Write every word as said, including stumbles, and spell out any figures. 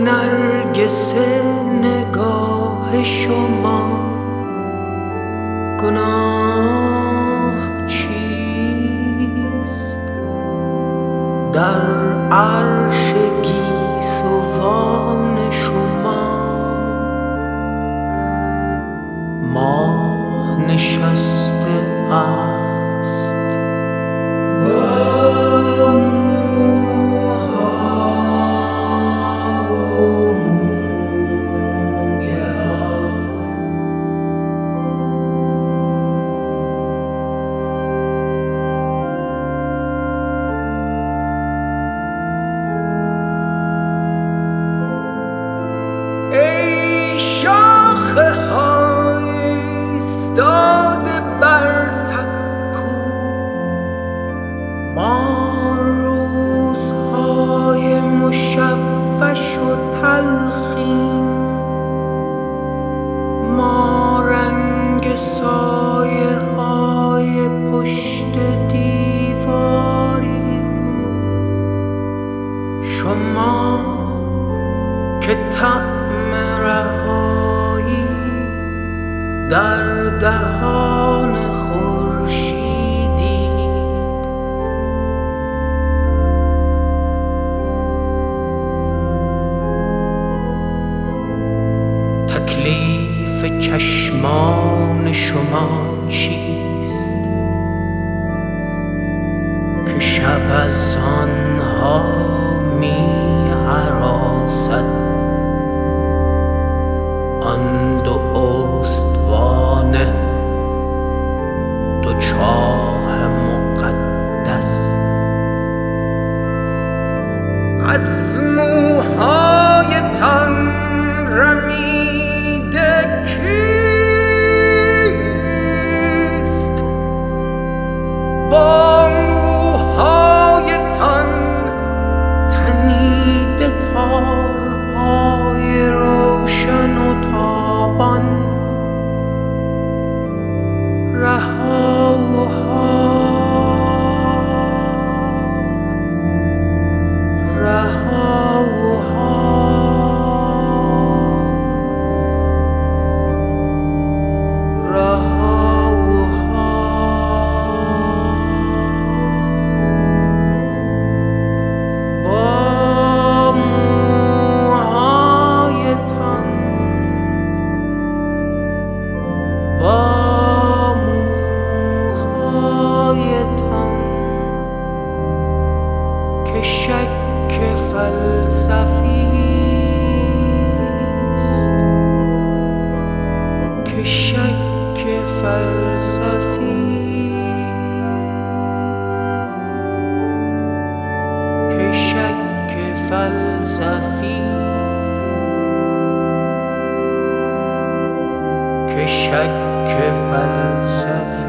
نرگس نگاه شما گناه چیست؟ در عرش گیسوان شما ماه نشسته است با شاخه های ایستاده بر سکو ما روزهای مشوش و تلخیم ما رنگ سایه های پشت دیواریم شما که طعم رهایی در دهان خورشیدید تکلیف چشمان شما چیست که شب از آنها می هراسد آن دو استوانه دو چاه مقدس از موهایتان رمیده کیست با موهایتان تنیده تارهای روشن و تابان رها و حال رها و حال رها و حال با موهایتان با موهایتان که شک فلسفی است که شک فلسفی که شک فلسفی که شک فلسفی